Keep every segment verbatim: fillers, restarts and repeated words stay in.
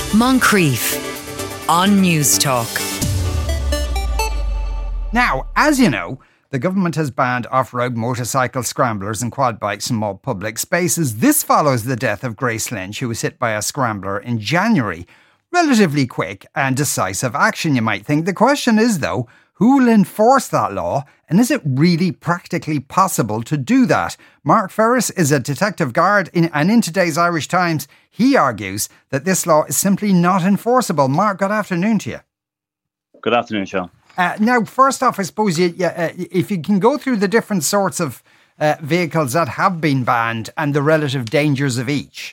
Moncrief on News Talk. Now, as you know, the government has banned off-road motorcycle scramblers and quad bikes in more public spaces. This follows the death of Grace Lynch, who was hit by a scrambler in January. Relatively quick and decisive action, you might think. The question is, though, who will enforce that law, and is it really practically possible to do that? Mark Ferris is a detective guard, in, and in today's Irish Times, he argues that this law is simply not enforceable. Mark, good afternoon to you. Good afternoon, Sean. Uh, now, first off, I suppose you, you, uh, if you can go through the different sorts of uh, vehicles that have been banned and the relative dangers of each.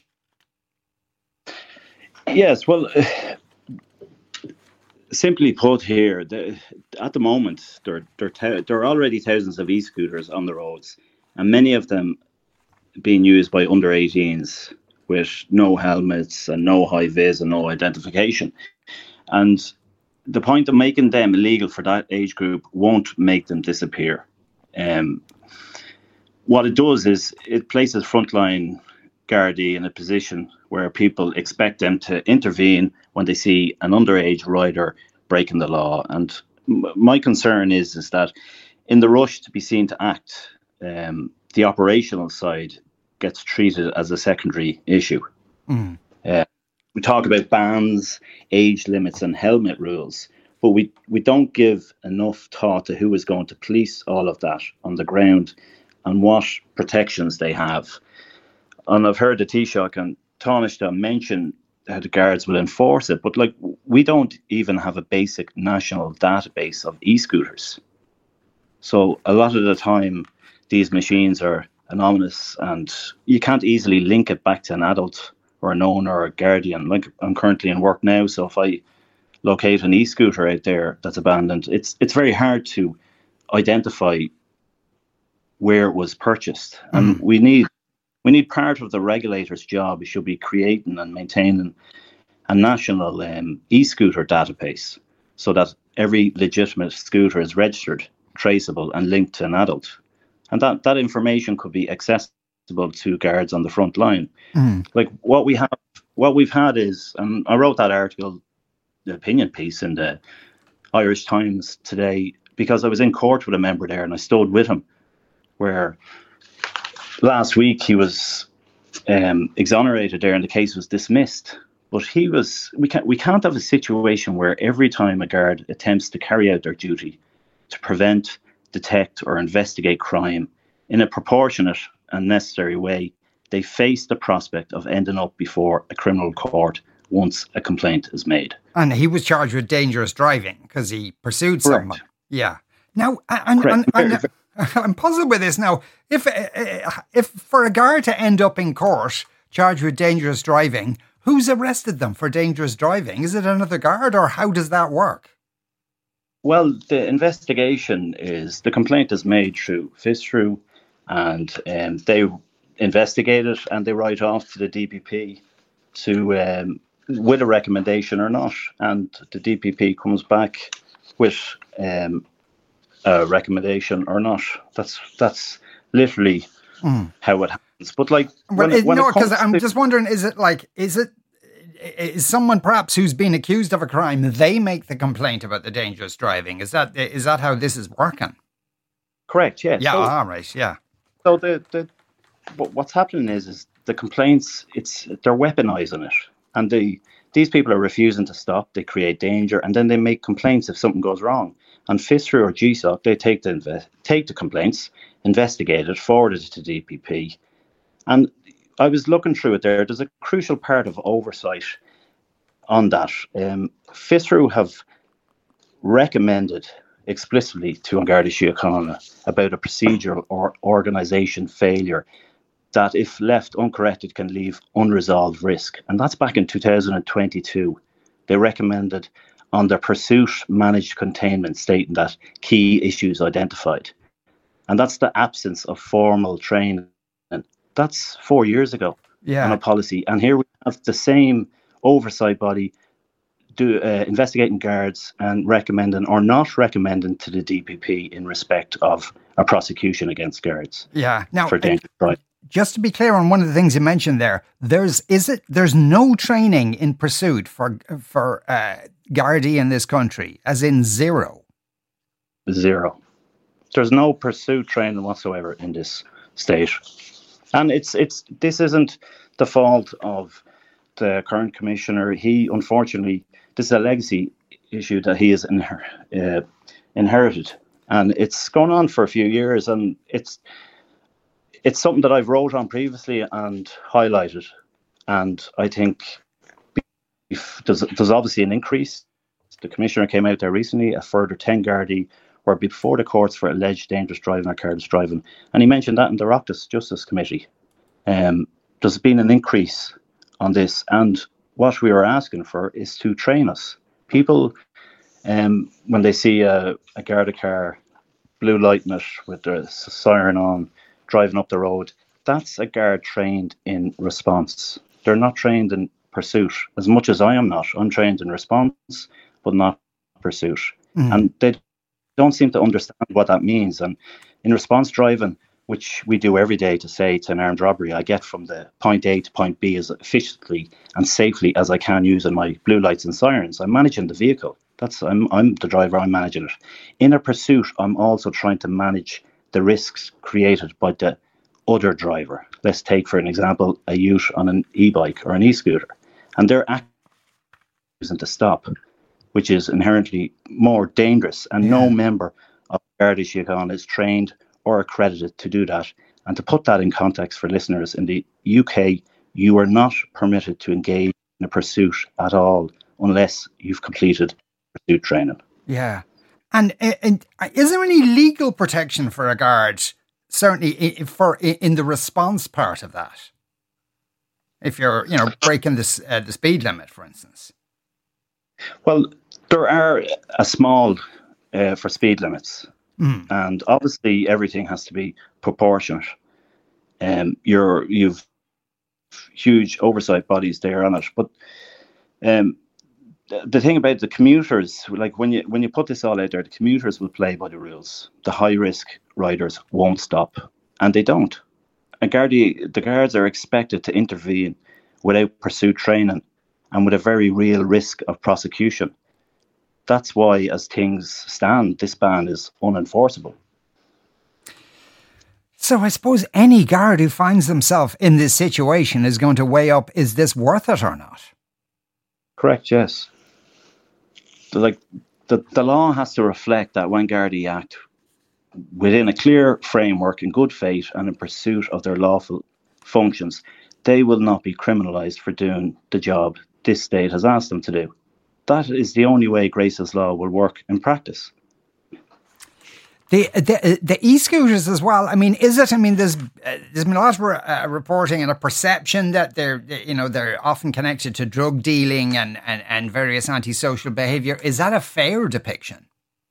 Yes, well, uh, simply put here, the, at the moment, there, there, te- there are already thousands of e-scooters on the roads, and many of them being used by under eighteens with no helmets and no high-vis and no identification. And the point of making them illegal for that age group won't make them disappear. Um, what it does is it places frontline Gardaí in a position where people expect them to intervene when they see an underage rider breaking the law. And m- my concern is, is that in the rush to be seen to act, um, the operational side gets treated as a secondary issue. Mm. Uh, We talk about bans, age limits and helmet rules, but we, we don't give enough thought to who is going to police all of that on the ground and what protections they have. And I've heard the Taoiseach and Taoiseach mention how the guards will enforce it, but like we don't even have a basic national database of e-scooters. So a lot of the time, these machines are anonymous and you can't easily link it back to an adult or an owner or a guardian. Like I'm currently in work now, so if I locate an e-scooter out there that's abandoned, it's it's very hard to identify where it was purchased. Mm. And we need we need part of the regulator's job. It should be creating and maintaining a national um, e-scooter database so that every legitimate scooter is registered, traceable and linked to an adult. And that, that information could be accessible to guards on the front line. Mm. Like what we have, what we've had is, and I wrote that article, the opinion piece in the Irish Times today because I was in court with a member there and I stood with him where last week he was um, exonerated there and the case was dismissed. But he was, we can't, we can't have a situation where every time a guard attempts to carry out their duty to prevent, detect or investigate crime in a proportionate and necessary way, they face the prospect of ending up before a criminal court once a complaint is made. And he was charged with dangerous driving because he pursued Correct. someone. Yeah. Now, and, and, and, I'm puzzled with this now. If if for a guard to end up in court charged with dangerous driving, who's arrested them for dangerous driving? Is it another guard or how does that work? Well, the investigation is, the complaint is made through FISRU and um, they investigate it and they write off to the D P P to um, with a recommendation or not. And the D P P comes back with um, a recommendation or not. That's that's literally mm. how it happens. But like, well, when it, when no, because I'm to, just wondering, is it like, is it is someone perhaps who's been accused of a crime, they make the complaint about the dangerous driving? Is that is that how this is working? Correct. Yeah. Yeah. So, all right. Yeah. So the the what's happening is is the complaints. It's they're weaponizing it, and the these people are refusing to stop. They create danger, and then they make complaints if something goes wrong. And FISRU or G S O C, they take the inve- take the complaints, investigate it, forward it to D P P. And I was looking through it there. There's a crucial part of oversight on that. Um, FISRU have recommended explicitly to An Garda Síochána about a procedural or organisation failure that, if left uncorrected, can leave unresolved risk. And that's back in two thousand twenty-two. They recommended on their pursuit managed containment, stating that key issues identified. And that's the absence of formal training. And that's four years ago yeah. on a policy. And here we have the same oversight body do uh, investigating guards and recommending or not recommending to the D P P in respect of a prosecution against guards. Yeah. Now, for dangerous driving. just to be clear on one of the things you mentioned there, there's is it there's no training in pursuit for for uh, Gardaí in this country, as in zero. Zero. There's no pursuit training whatsoever in this state, and it's it's this isn't the fault of the current commissioner. He unfortunately, this is a legacy issue that he has inher- uh, inherited, and it's gone on for a few years, and it's. It's something that I've wrote on previously and highlighted, and I think if there's, there's obviously an increase. The commissioner came out there recently, a further ten Gardaí were before the courts for alleged dangerous driving or careless driving, and he mentioned that in the Oireachtas Justice Committee. Um, there's been an increase on this, and what we are asking for is to train us. People, um, when they see a, a Garda car blue lighting it with the siren on, driving up the road, that's a guard trained in response. They're not trained in pursuit, as much as I am not. I'm trained in response, but not pursuit. Mm. And they don't seem to understand what that means. And in response driving, which we do every day to say to an armed robbery, I get from the point A to point B as efficiently and safely as I can using my blue lights and sirens. I'm managing the vehicle. That's I'm I'm the driver, I'm managing it. In a pursuit, I'm also trying to manage the risks created by the other driver. Let's take, for an example, a youth on an e-bike or an e-scooter, and they're acting to stop, which is inherently more dangerous, and yeah. no member of Garda Síochána is trained or accredited to do that. And to put that in context for listeners, in the U K, you are not permitted to engage in a pursuit at all unless you've completed pursuit training. Yeah. And, and is there any legal protection for a guard, certainly for in the response part of that? If you're, you know, breaking this uh, the speed limit, for instance. Well, there are a small uh, for speed limits, mm. and obviously everything has to be proportionate. Um, you're you've huge oversight bodies there on it, but um. The thing about the commuters, like when you when you put this all out there, the commuters will play by the rules. The high risk riders won't stop, and they don't. And Gardaí, the guards are expected to intervene without pursuit training and with a very real risk of prosecution. That's why, as things stand, this ban is unenforceable. So I suppose any guard who finds themselves in this situation is going to weigh up: is this worth it or not? Correct. Yes. Like the, the law has to reflect that when Gardaí act within a clear framework, in good faith and in pursuit of their lawful functions, they will not be criminalised for doing the job this state has asked them to do. That is the only way Grace's law will work in practice. The, the the e-scooters as well. I mean, is it? I mean, there's uh, there's been a lot of re- uh, reporting and a perception that they're you know they're often connected to drug dealing and, and, and various antisocial behaviour. Is that a fair depiction?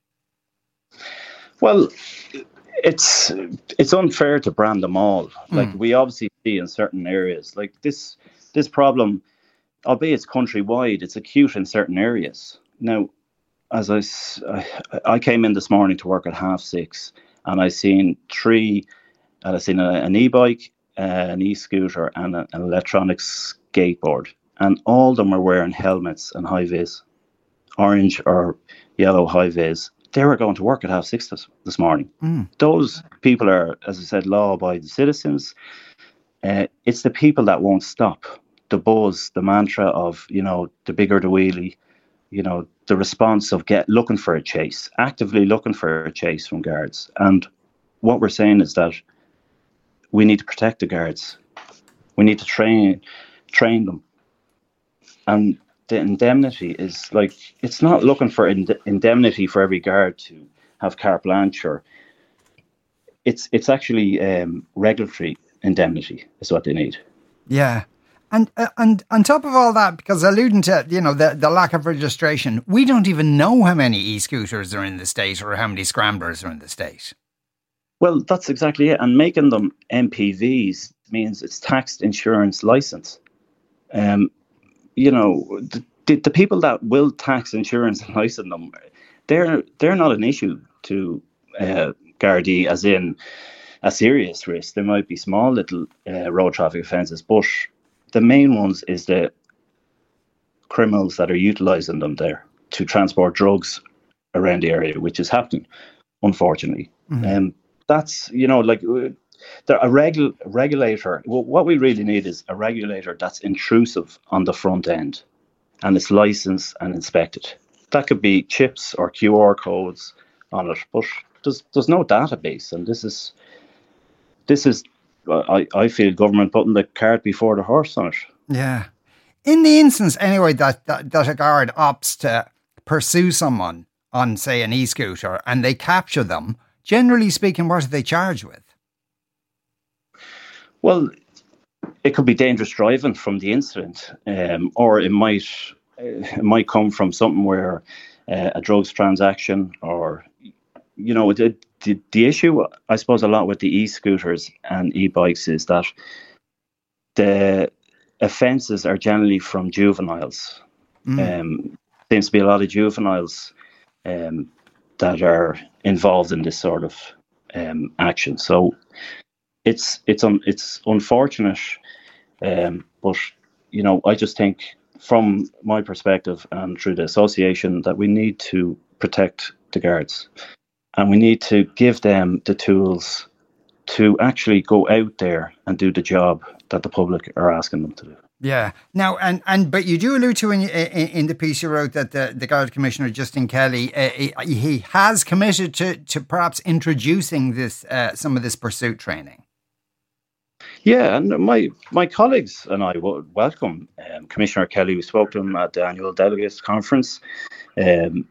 Well, it's it's unfair to brand them all. Like mm. we obviously see in certain areas, like this this problem, albeit it's countrywide, it's acute in certain areas. Now, as I, I came in this morning to work at half six, and I seen three, and I seen a, an e-bike, uh, an e-scooter, and a, an electronic skateboard, and all of them were wearing helmets and high vis, orange or yellow high vis. They were going to work at half six this, this morning. Mm. Those people are, as I said, law-abiding citizens. Uh, it's the people that won't stop. The buzz, the mantra of, you know, the bigger the wheelie, you know, the response of get looking for a chase, actively looking for a chase from guards. And what we're saying is that we need to protect the guards. We need to train train them. And the indemnity is like, it's not looking for ind- indemnity for every guard to have carte blanche, or it's it's actually um, regulatory indemnity is what they need. Yeah. And uh, and on top of all that, because alluding to, you know, the, the lack of registration, we don't even know how many e-scooters are in the state or how many scramblers are in the state. Well, that's exactly it. And making them M P Vs means it's taxed insurance license. Um, you know, the, the, the people that will tax insurance and license them, they're they're not an issue to uh, Gardaí, as in a serious risk. There might be small little uh, road traffic offences, but the main ones is the criminals that are utilising them there to transport drugs around the area, which is happening, unfortunately. And mm-hmm. um, that's, you know, like a regu- regulator. Well, what we really need is a regulator that's intrusive on the front end, and it's licensed and inspected. That could be chips or Q R codes on it, but there's there's no database, and this is this is I, I feel government putting the cart before the horse on it. Yeah. In the instance, anyway, that, that, that a guard opts to pursue someone on, say, an e-scooter and they capture them, generally speaking, what are they charged with? Well, it could be dangerous driving from the incident, um, or it might it might come from something where uh, a drugs transaction, or, you know, the, the the issue, I suppose, a lot with the e-scooters and e-bikes is that the offences are generally from juveniles. Mm. Um, seems to be a lot of juveniles um, that are involved in this sort of um, action. So it's it's un, it's unfortunate, um, but you know, I just think from my perspective and through the association that we need to protect the guards, and we need to give them the tools to actually go out there and do the job that the public are asking them to do. Yeah. Now, and, and but you do allude to in, in, in the piece you wrote that the, the Guard Commissioner, Justin Kelly, uh, he, he has committed to, to perhaps introducing this uh, some of this pursuit training. Yeah, and my my colleagues and I would welcome um, Commissioner Kelly. We spoke to him at the annual delegates conference. Um,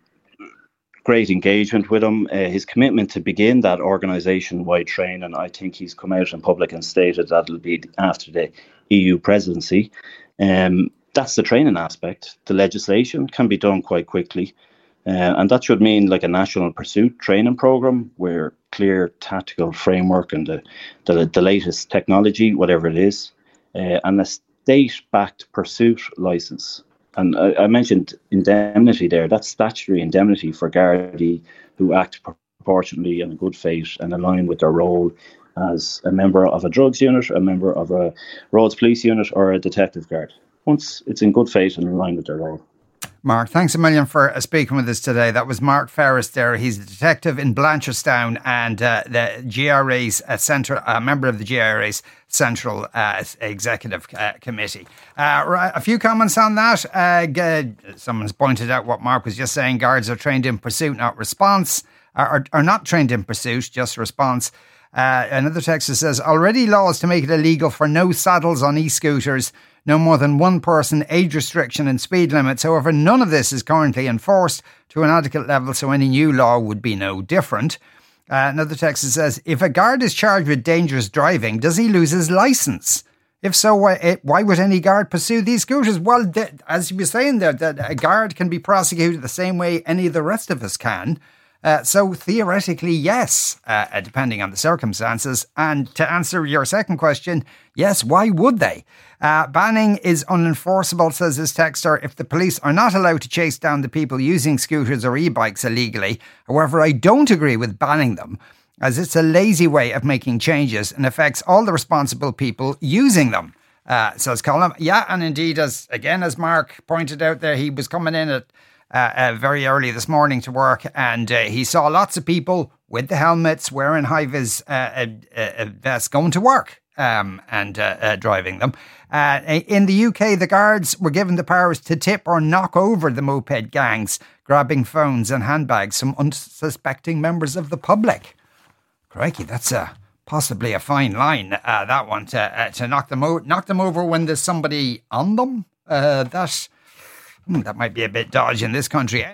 great engagement with him. Uh, his commitment to begin that organisation-wide training, I think he's come out in public and stated that it'll be after the E U presidency. Um, that's the training aspect. The legislation can be done quite quickly. Uh, and that should mean like a national pursuit training programme where clear tactical framework and the, the, the latest technology, whatever it is, uh, and a state-backed pursuit licence. And I, I mentioned indemnity there. That's statutory indemnity for Gardaí who act proportionately and in good faith and align with their role as a member of a drugs unit, a member of a roads police unit, or a detective guard. Once it's in good faith and in line with their role. Mark, thanks a million for speaking with us today. That was Mark Ferris there. He's a detective in Blanchardstown and uh, the G R A's uh, central, a uh, member of the G R A's Central uh, Executive uh, Committee. Uh, right, a few comments on that. Uh, g- someone's pointed out what Mark was just saying. Guards are trained in pursuit, not response. Are, are not trained in pursuit, just response. Uh, another texter says, already laws to make it illegal for no saddles on e-scooters, no more than one person, age restriction and speed limits. However, none of this is currently enforced to an adequate level, so any new law would be no different. Uh, another texter says, if a guard is charged with dangerous driving, does he lose his licence? If so, why, why would any guard pursue these scooters? Well, th- as you were saying there, that a guard can be prosecuted the same way any of the rest of us can. Uh, so theoretically, yes, uh, depending on the circumstances. And to answer your second question, yes, why would they? Uh, banning is unenforceable, says this texter, if the police are not allowed to chase down the people using scooters or e-bikes illegally. However, I don't agree with banning them, as it's a lazy way of making changes and affects all the responsible people using them. Uh, says Colin. Yeah, and indeed, as again, as Mark pointed out there, he was coming in at Uh, uh, very early this morning to work, and uh, he saw lots of people with the helmets, wearing high-vis uh, uh, uh, vests, going to work um, and uh, uh, driving them. Uh, in the U K, the guards were given the powers to tip or knock over the moped gangs, grabbing phones and handbags from unsuspecting members of the public. Crikey, that's a, possibly a fine line, uh, that one, to, uh, to knock them, o- knock them over when there's somebody on them. Uh, that... Hmm, that might be a bit dodgy in this country.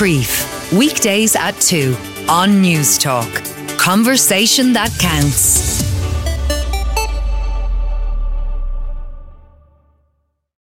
Moncrief, weekdays at two on News Talk. Conversation that counts.